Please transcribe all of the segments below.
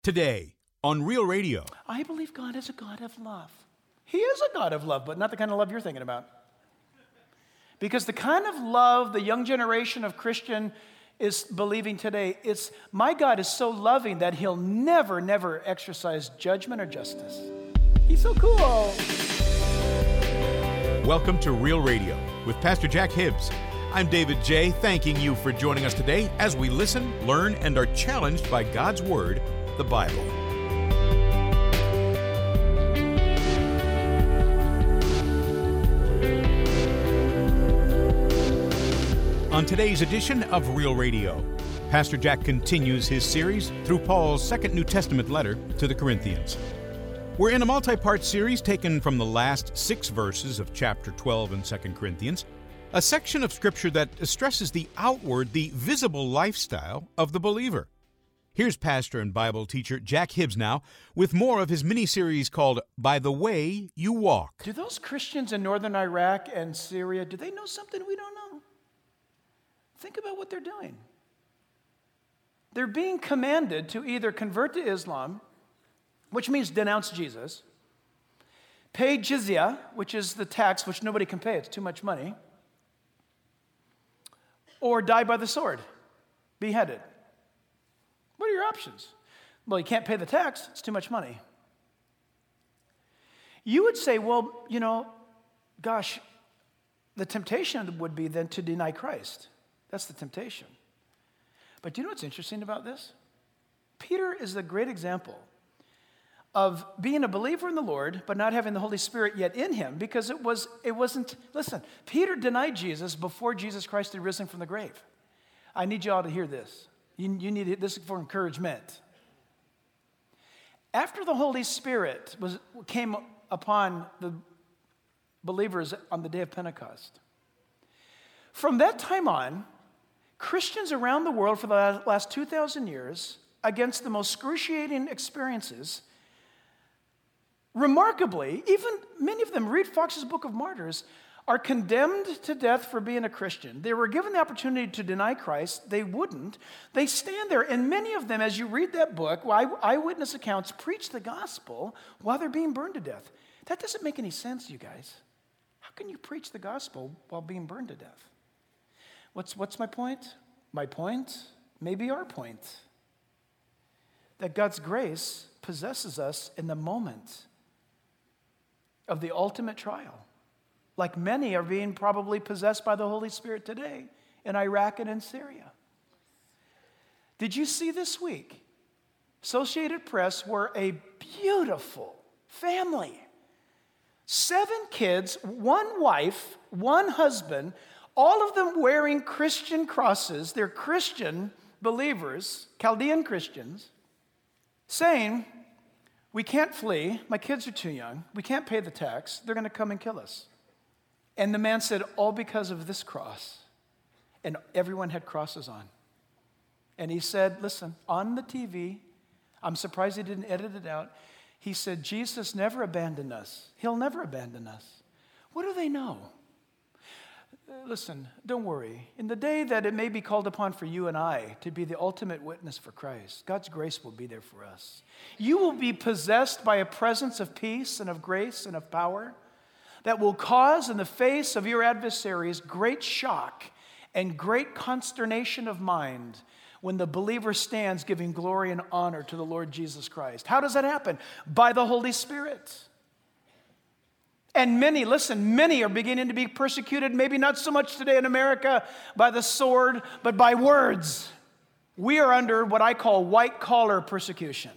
Today on Real Radio. I believe God is a God of love. He is a God of love, but not the kind of love you're thinking about. Because the kind of love the young generation of Christian is believing today, it's my God is so loving that he'll never exercise judgment or justice. He's so cool. Welcome to Real Radio with Pastor Jack Hibbs. I'm David J., thanking you for joining us today as we listen, learn, and are challenged by God's Word, the Bible. On today's edition of Real Radio, Pastor Jack continues his series through Paul's second New Testament letter to the Corinthians. We're in a multi-part series taken from the last 6 verses of chapter 12 in 2 Corinthians, a section of Scripture that stresses the outward, the visible lifestyle of the believer. Here's pastor and Bible teacher Jack Hibbs now with more of his mini-series called By the Way You Walk. Do those Christians in northern Iraq and Syria, do they know something we don't know? Think about what they're doing. They're being commanded to either convert to Islam, which means denounce Jesus, pay jizya, which is the tax which nobody can pay, it's too much money, or die by the sword, beheaded. What are your options? Well, you can't pay the tax, it's too much money. You would say, well, gosh, the temptation would be then to deny Christ. That's the temptation. But do you know what's interesting about this? Peter is a great example of being a believer in the Lord, but not having the Holy Spirit yet in him, because it wasn't, listen, Peter denied Jesus before Jesus Christ had risen from the grave. I need you all to hear this. You need this for encouragement. After the Holy Spirit came upon the believers on the day of Pentecost, from that time on, Christians around the world for the last 2,000 years, against the most excruciating experiences, remarkably, even many of them, read Fox's Book of Martyrs, are condemned to death for being a Christian. They were given the opportunity to deny Christ. They wouldn't. They stand there, and many of them, as you read that book, eyewitness accounts, preach the gospel while they're being burned to death. That doesn't make any sense, you guys. How can you preach the gospel while being burned to death? What's my point? My point, maybe our point, that God's grace possesses us in the moment of the ultimate trial. Like many are being probably possessed by the Holy Spirit today in Iraq and in Syria. Did you see this week? Associated Press were a beautiful family. 7 kids, 1 wife, 1 husband, all of them wearing Christian crosses. They're Christian believers, Chaldean Christians, saying, we can't flee. My kids are too young. We can't pay the tax. They're going to come and kill us. And the man said, all because of this cross. And everyone had crosses on. And he said, listen, on the TV, I'm surprised he didn't edit it out. He said, Jesus never abandoned us. He'll never abandon us. What do they know? Listen, don't worry. In the day that it may be called upon for you and I to be the ultimate witness for Christ, God's grace will be there for us. You will be possessed by a presence of peace and of grace and of power that will cause in the face of your adversaries great shock and great consternation of mind when the believer stands giving glory and honor to the Lord Jesus Christ. How does that happen? By the Holy Spirit. And many are beginning to be persecuted, maybe not so much today in America by the sword, but by words. We are under what I call white-collar persecution.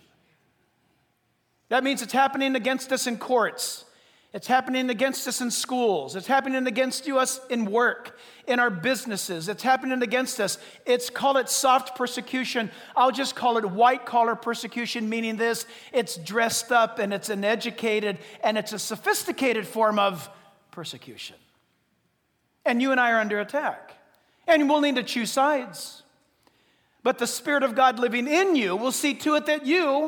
That means it's happening against us in courts. It's happening against us in schools. It's happening against us in work, in our businesses. It's happening against us. Call it soft persecution. I'll just call it white-collar persecution, meaning this, it's dressed up and it's an educated and it's a sophisticated form of persecution. And you and I are under attack. And we'll need to choose sides. But the Spirit of God living in you will see to it that you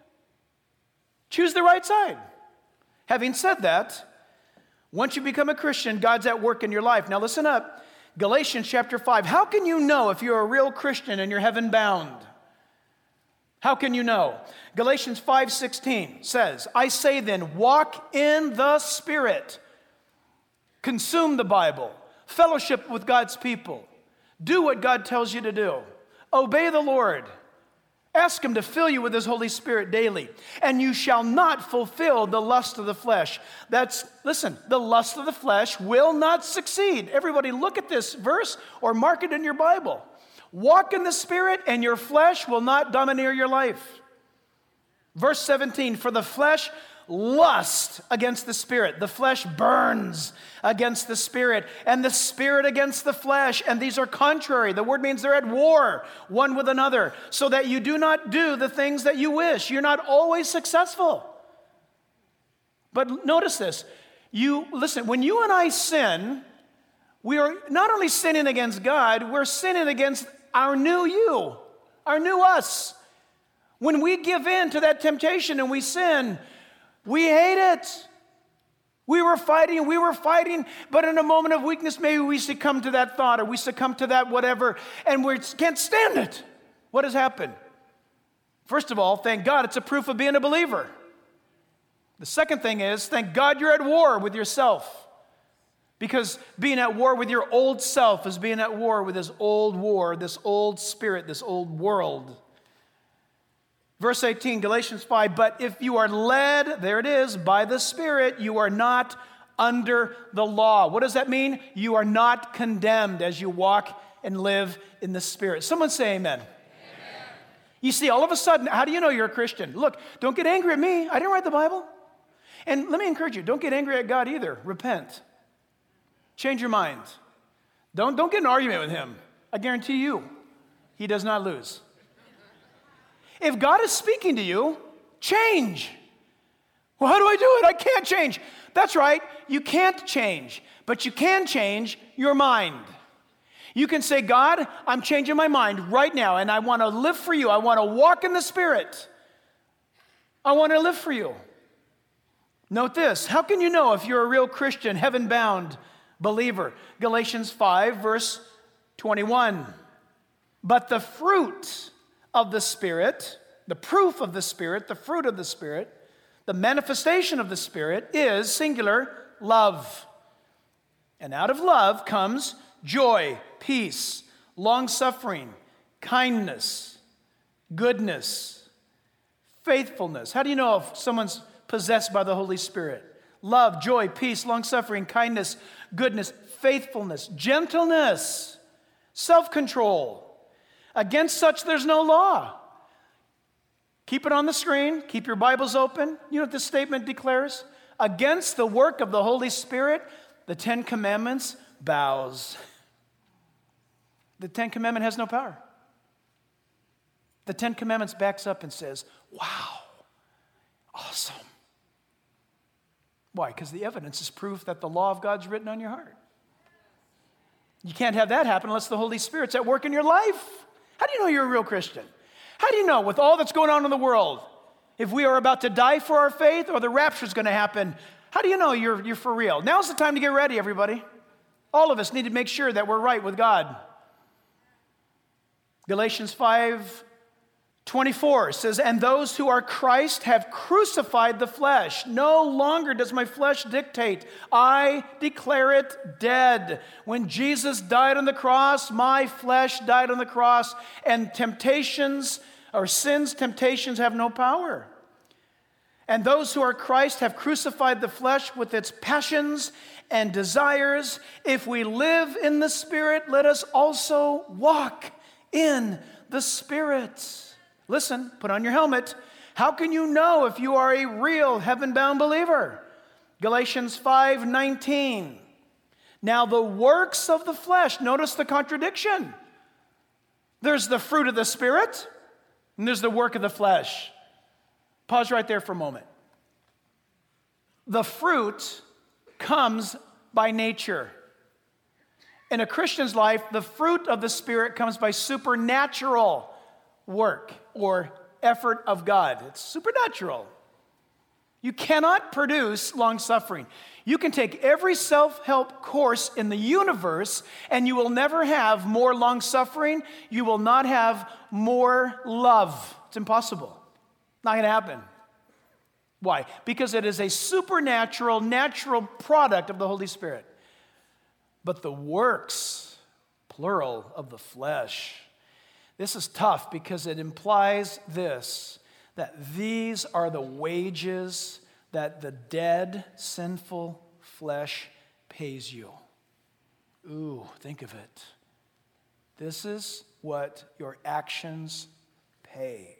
choose the right side. Having said that, once you become a Christian, God's at work in your life. Now listen up. Galatians chapter 5. How can you know if you're a real Christian and you're heaven bound? How can you know? Galatians 5:16 says, I say then, walk in the Spirit. Consume the Bible. Fellowship with God's people. Do what God tells you to do. Obey the Lord. Ask Him to fill you with His Holy Spirit daily. And you shall not fulfill the lust of the flesh. Listen, the lust of the flesh will not succeed. Everybody look at this verse or mark it in your Bible. Walk in the Spirit and your flesh will not domineer your life. Verse 17, for the flesh lusts against the Spirit. The flesh burns against the Spirit, and the Spirit against the flesh. And these are contrary. The word means they're at war one with another, so that you do not do the things that you wish. You're not always successful. But notice this. Listen, when you and I sin, we are not only sinning against God, we're sinning against our new you, our new us. When we give in to that temptation and we sin, we hate it. We were fighting, but in a moment of weakness, maybe we succumb to that thought or we succumb to that whatever, and we can't stand it. What has happened? First of all, thank God it's a proof of being a believer. The second thing is, thank God you're at war with yourself. Because being at war with your old self is being at war with this old spirit, this old world. Verse 18, Galatians 5, but if you are led, there it is, by the Spirit, you are not under the law. What does that mean? You are not condemned as you walk and live in the Spirit. Someone say amen. Amen. You see, all of a sudden, how do you know you're a Christian? Look, don't get angry at me. I didn't write the Bible. And let me encourage you, don't get angry at God either. Repent. Change your mind. Don't get in an argument with Him. I guarantee you, He does not lose. If God is speaking to you, change. Well, how do I do it? I can't change. That's right. You can't change, but you can change your mind. You can say, God, I'm changing my mind right now, and I want to live for you. I want to walk in the Spirit. I want to live for you. Note this. How can you know if you're a real Christian, heaven-bound believer? Galatians 5, verse 21. But the fruit of the Spirit, the proof of the Spirit, the fruit of the Spirit, the manifestation of the Spirit is, singular, love. And out of love comes joy, peace, long-suffering, kindness, goodness, faithfulness. How do you know if someone's possessed by the Holy Spirit? Love, joy, peace, long-suffering, kindness, goodness, faithfulness, gentleness, self-control. Against such there's no law. Keep it on the screen. Keep your Bibles open. You know what this statement declares? Against the work of the Holy Spirit, the Ten Commandments bows. The Ten Commandment has no power. The Ten Commandments backs up and says, wow, awesome. Why? Because the evidence is proof that the law of God's written on your heart. You can't have that happen unless the Holy Spirit's at work in your life. How do you know you're a real Christian? How do you know with all that's going on in the world, if we are about to die for our faith or the rapture is going to happen, how do you know you're for real? Now's the time to get ready, everybody. All of us need to make sure that we're right with God. Galatians 5:24 says, and those who are Christ have crucified the flesh. No longer does my flesh dictate. I declare it dead. When Jesus died on the cross, my flesh died on the cross, and temptations have no power. And those who are Christ have crucified the flesh with its passions and desires. If we live in the Spirit, let us also walk in the Spirit. Listen, put on your helmet. How can you know if you are a real heaven-bound believer? Galatians 5:19. Now the works of the flesh, notice the contradiction. There's the fruit of the Spirit, and there's the work of the flesh. Pause right there for a moment. The fruit comes by nature. In a Christian's life, the fruit of the Spirit comes by supernatural work or effort of God. It's supernatural. You cannot produce long-suffering. You can take every self-help course in the universe and you will never have more long-suffering. You will not have more love. It's impossible. Not going to happen. Why? Because it is a supernatural, natural product of the Holy Spirit. But the works, plural, of the flesh, this is tough because it implies this, that these are the wages that the dead, sinful flesh pays you. Ooh, think of it. This is what your actions pay.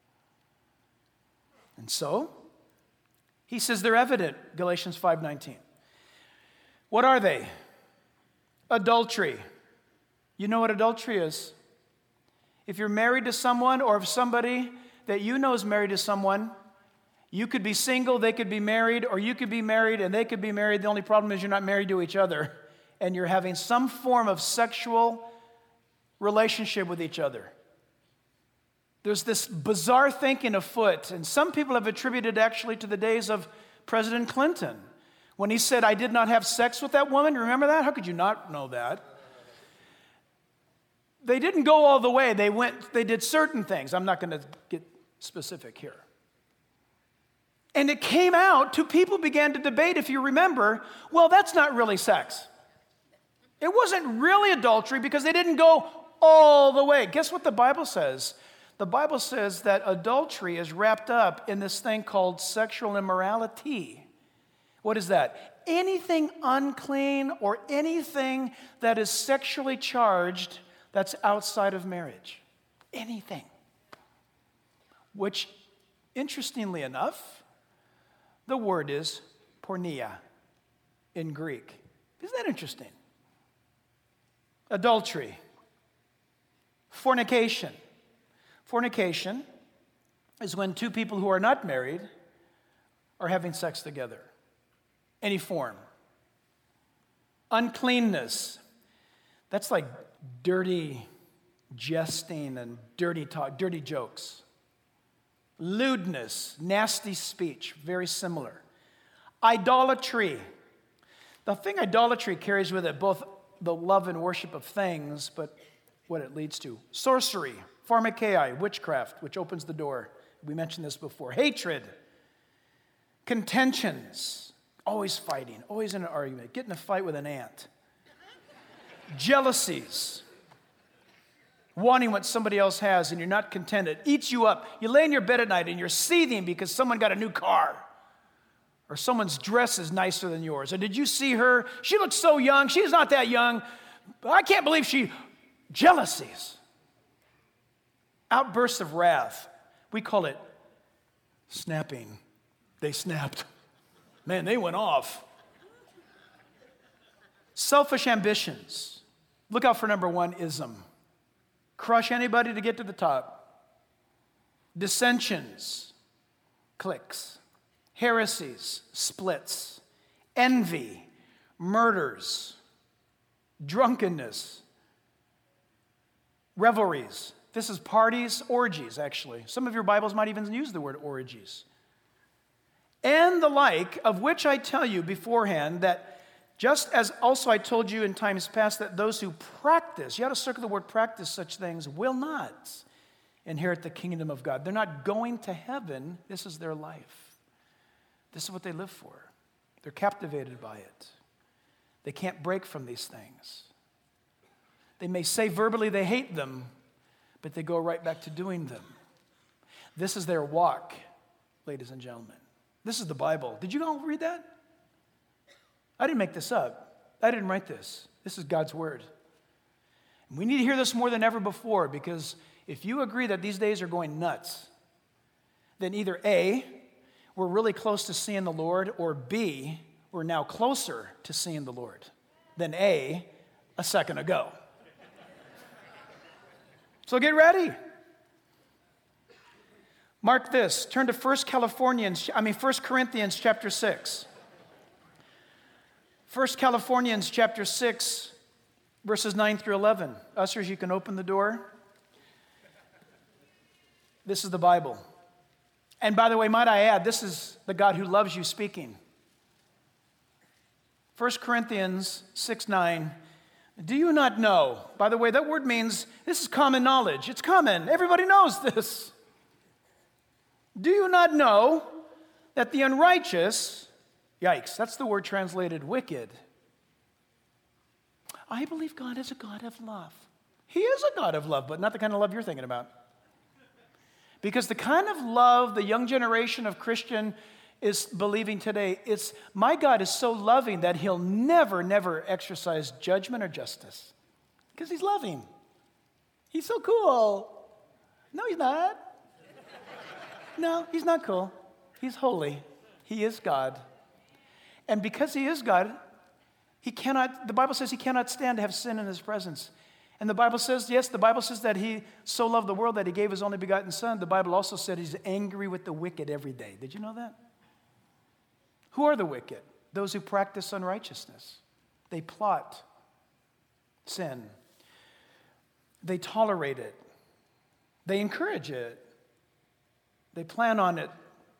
And so, he says they're evident, Galatians 5:19. What are they? Adultery. You know what adultery is? If you're married to someone, or if somebody that you know is married to someone, you could be single, they could be married, or you could be married and they could be married. The only problem is you're not married to each other, and you're having some form of sexual relationship with each other. There's this bizarre thinking afoot, and some people have attributed actually to the days of President Clinton, when he said, "I did not have sex with that woman." Remember that? How could you not know that? They didn't go all the way. They did certain things. I'm not going to get specific here. And it came out, people began to debate, if you remember, well, that's not really sex. It wasn't really adultery because they didn't go all the way. Guess what the Bible says? The Bible says that adultery is wrapped up in this thing called sexual immorality. What is that? Anything unclean or anything that is sexually charged that's outside of marriage. Anything. Which, interestingly enough, the word is porneia in Greek. Isn't that interesting? Adultery. Fornication. Fornication is when two people who are not married are having sex together. Any form. Uncleanness. That's like dirty jesting and dirty talk, dirty jokes. Lewdness, nasty speech, very similar. Idolatry. The thing idolatry carries with it both the love and worship of things, but what it leads to. Sorcery, pharmakeia, witchcraft, which opens the door. We mentioned this before. Hatred, contentions, always fighting, always in an argument, get in a fight with an ant. Jealousies, wanting what somebody else has and you're not content. It eats you up. You lay in your bed at night and you're seething because someone got a new car. Or someone's dress is nicer than yours. Or did you see her? She looks so young. She's not that young. I can't believe she... Jealousies. Outbursts of wrath. We call it snapping. They snapped. Man, they went off. Selfish ambitions. Look out for number one, ism. Crush anybody to get to the top. Dissensions. Cliques. Heresies. Splits. Envy. Murders. Drunkenness. Revelries. This is parties, orgies, actually. Some of your Bibles might even use the word orgies. And the like, of which I tell you beforehand that just as also I told you in times past that those who practice, you ought to circle the word practice such things, will not inherit the kingdom of God. They're not going to heaven. This is their life. This is what they live for. They're captivated by it. They can't break from these things. They may say verbally they hate them, but they go right back to doing them. This is their walk, ladies and gentlemen. This is the Bible. Did you all read that? I didn't make this up. I didn't write this. This is God's word. And we need to hear this more than ever before, because if you agree that these days are going nuts, then either A, we're really close to seeing the Lord, or B, we're now closer to seeing the Lord than a second ago. So get ready. Mark this. Turn to 1 Corinthians chapter 6. 1 Corinthians chapter 6, verses 9 through 11. Ushers, you can open the door. This is the Bible. And by the way, might I add, this is the God who loves you speaking. 1 Corinthians 6, 9. Do you not know? By the way, that word means, this is common knowledge. It's common. Everybody knows this. Do you not know that the unrighteous, yikes, that's the word translated wicked. I believe God is a God of love. He is a God of love, but not the kind of love you're thinking about. Because the kind of love the young generation of Christian is believing today, it's my God is so loving that he'll never, never exercise judgment or justice. Because he's loving. He's so cool. No, he's not. No, he's not cool. He's holy. He is God. And because he is God, the Bible says he cannot stand to have sin in his presence. And the Bible says, yes, the Bible says that he so loved the world that he gave his only begotten son. The Bible also said he's angry with the wicked every day. Did you know that? Who are the wicked? Those who practice unrighteousness. They plot sin. They tolerate it. They encourage it. They plan on it.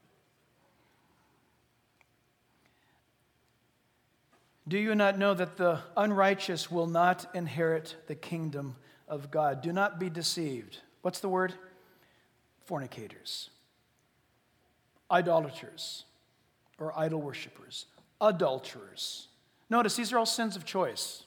Do you not know that the unrighteous will not inherit the kingdom of God? Do not be deceived. What's the word? Fornicators, idolaters, or idol worshipers, adulterers. Notice, these are all sins of choice.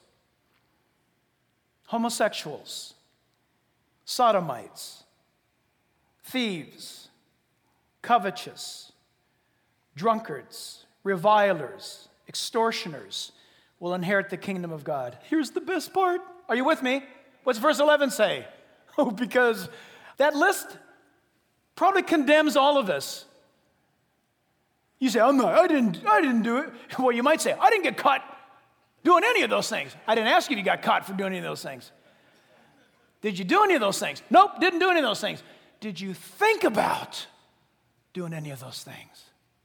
Homosexuals, sodomites, thieves, covetous, drunkards, revilers, extortioners will inherit the kingdom of God. Here's the best part. Are you with me? What's verse 11 say? Oh, because that list probably condemns all of us. You say, I didn't do it. Well, you might say, I didn't get caught doing any of those things. I didn't ask you if you got caught for doing any of those things. Did you do any of those things? Nope, didn't do any of those things. Did you think about doing any of those things?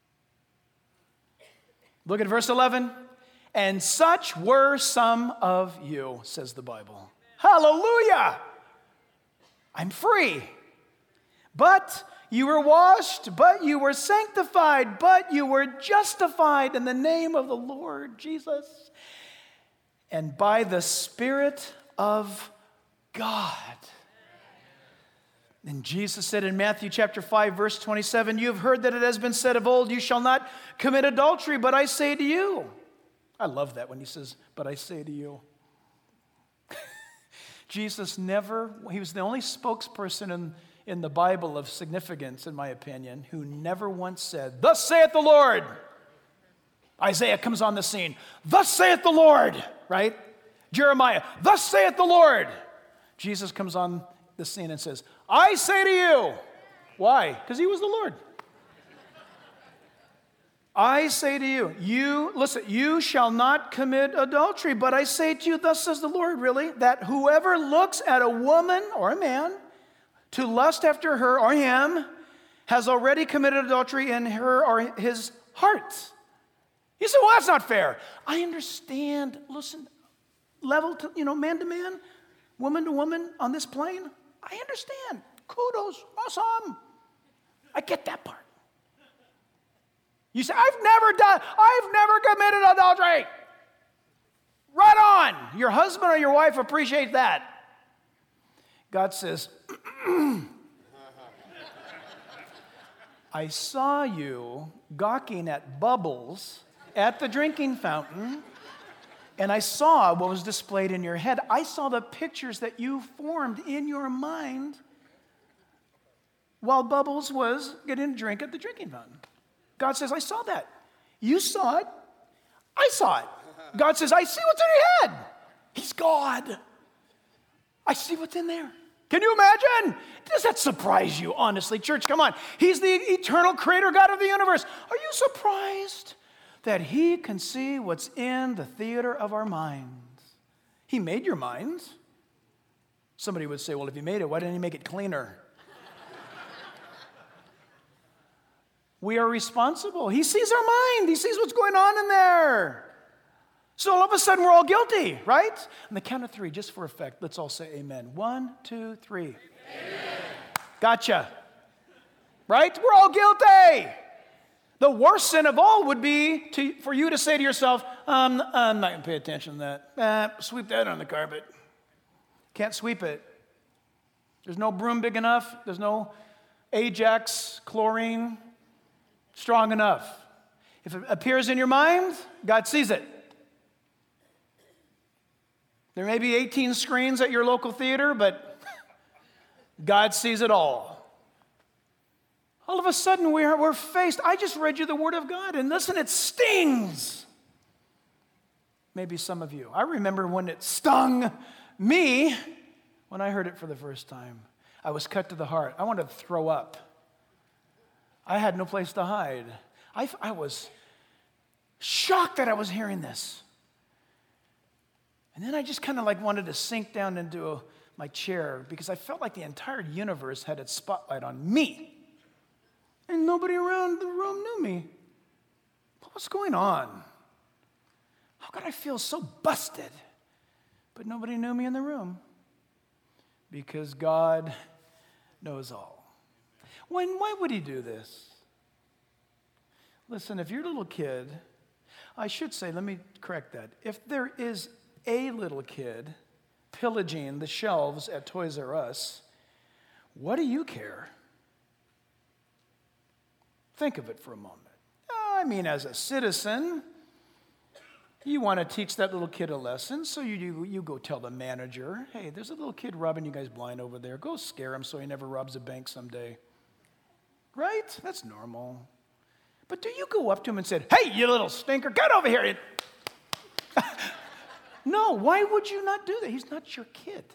Look at verse 11. And such were some of you, says the Bible. Hallelujah! I'm free. But you were washed, but you were sanctified, but you were justified in the name of the Lord Jesus and by the Spirit of God. And Jesus said in Matthew chapter 5, verse 27, you have heard that it has been said of old, you shall not commit adultery, but I say to you. I love that when he says, but I say to you. Jesus he was the only spokesperson in the Bible of significance, in my opinion, who never once said, thus saith the Lord. Isaiah comes on the scene. Thus saith the Lord, right? Jeremiah, thus saith the Lord. Jesus comes on the scene and says, I say to you. Why? Because he was the Lord. I say to you, you shall not commit adultery, but I say to you, thus says the Lord, really, that whoever looks at a woman or a man to lust after her or him has already committed adultery in her or his heart. You say, well, that's not fair. I understand. Listen, level to, man to man, woman to woman on this plane. I understand. Kudos. Awesome. I get that part. You say, I've never committed adultery. Right on. Your husband or your wife appreciate that. God says, I saw you gawking at bubbles at the drinking fountain, and I saw what was displayed in your head. I saw the pictures that you formed in your mind while Bubbles was getting a drink at the drinking fountain. God says, I saw that. You saw it. I saw it. God says, I see what's in your head. He's God. I see what's in there. Can you imagine? Does that surprise you, honestly? Church, come on. He's the eternal creator God of the universe. Are you surprised that he can see what's in the theater of our minds? He made your minds. Somebody would say, well, if he made it, why didn't he make it cleaner? We are responsible. He sees our mind. He sees what's going on in there. So all of a sudden, we're all guilty, right? On the count of three, just for effect, let's all say amen. 1, 2, 3. Amen. Gotcha. Right? We're all guilty. The worst sin of all would be for you to say to yourself, I'm not going to pay attention to that. Sweep that on the carpet. Can't sweep it. There's no broom big enough. There's no Ajax, chlorine, strong enough. If it appears in your mind, God sees it. There may be 18 screens at your local theater, but God sees it all. All of a sudden, we're faced. I just read you the Word of God, and listen, it stings. Maybe some of you. I remember when it stung me when I heard it for the first time. I was cut to the heart. I wanted to throw up. I had no place to hide. I was shocked that I was hearing this. And then I just kind of like wanted to sink down into my chair because I felt like the entire universe had its spotlight on me. And nobody around the room knew me. What's going on? How could I feel so busted? But nobody knew me in the room. Because God knows all. Why would he do this? Listen, if you're a little kid, I should say, let me correct that. If there is a little kid pillaging the shelves at Toys R Us, what do you care? Think of it for a moment. I mean, as a citizen, you want to teach that little kid a lesson, so you go tell the manager, hey, there's a little kid robbing you guys blind over there. Go scare him so he never robs a bank someday. Right? That's normal. But do you go up to him and say, hey, you little stinker, get over here. No, why would you not do that? He's not your kid.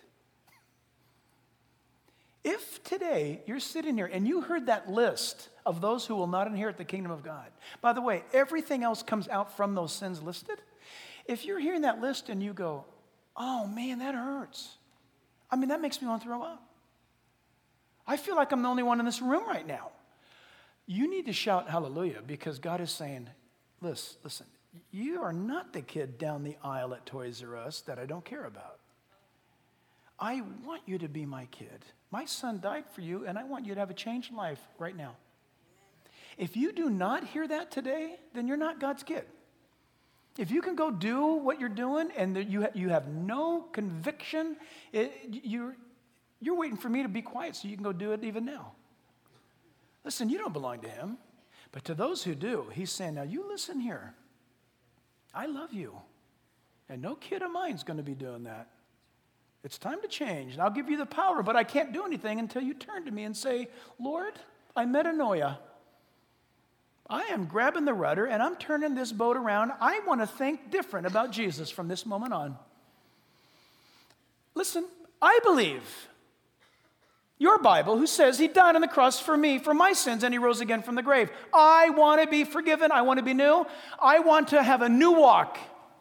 If today you're sitting here and you heard that list of those who will not inherit the kingdom of God, by the way, everything else comes out from those sins listed. If you're hearing that list and you go, oh man, that hurts. I mean, that makes me want to throw up. I feel like I'm the only one in this room right now. You need to shout hallelujah because God is saying, listen, you are not the kid down the aisle at Toys R Us that I don't care about. I want you to be my kid. My son died for you, and I want you to have a changed life right now. If you do not hear that today, then you're not God's kid. If you can go do what you're doing and you have no conviction, you're waiting for me to be quiet so you can go do it even now. Listen, you don't belong to him. But to those who do, he's saying, now you listen here. I love you. And no kid of mine's going to be doing that. It's time to change. And I'll give you the power, but I can't do anything until you turn to me and say, Lord, I metanoia. I am grabbing the rudder and I'm turning this boat around. I want to think different about Jesus from this moment on. Listen, I believe your Bible, who says he died on the cross for me, for my sins, and he rose again from the grave. I want to be forgiven. I want to be new. I want to have a new walk.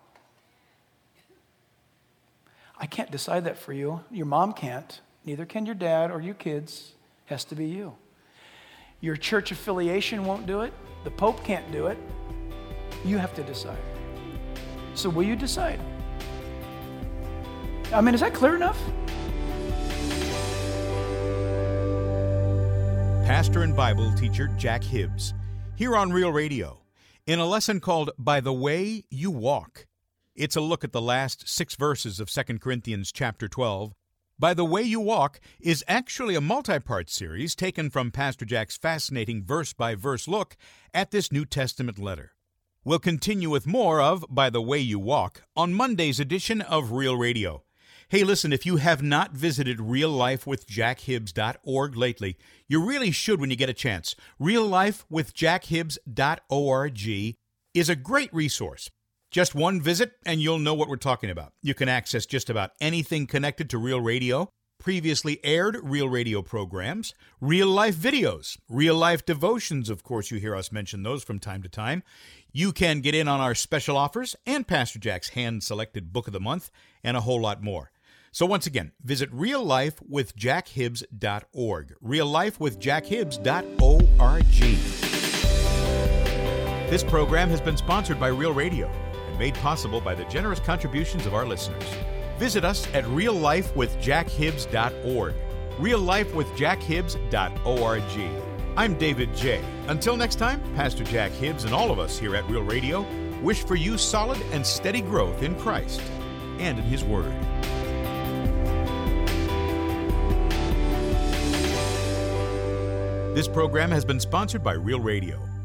I can't decide that for you. Your mom can't. Neither can your dad or your kids. It has to be you. Your church affiliation won't do it. The Pope can't do it. You have to decide. So will you decide? I mean, is that clear enough? Pastor and Bible teacher Jack Hibbs, here on Real Radio, in a lesson called By the Way You Walk. It's a look at the last 6 verses of 2 Corinthians chapter 12. By the Way You Walk is actually a multi-part series taken from Pastor Jack's fascinating verse-by-verse look at this New Testament letter. We'll continue with more of By the Way You Walk on Monday's edition of Real Radio. Hey, listen, if you have not visited reallifewithjackhibbs.org lately, you really should when you get a chance. reallifewithjackhibbs.org is a great resource. Just one visit and you'll know what we're talking about. You can access just about anything connected to Real Radio, previously aired Real Radio programs, real-life videos, real-life devotions, of course you hear us mention those from time to time. You can get in on our special offers and Pastor Jack's hand-selected book of the month and a whole lot more. So once again, visit reallifewithjackhibbs.org, reallifewithjackhibbs.org. This program has been sponsored by Real Radio and made possible by the generous contributions of our listeners. Visit us at reallifewithjackhibbs.org, reallifewithjackhibbs.org. I'm David J. Until next time, Pastor Jack Hibbs and all of us here at Real Radio wish for you solid and steady growth in Christ and in His Word. This program has been sponsored by Real Radio.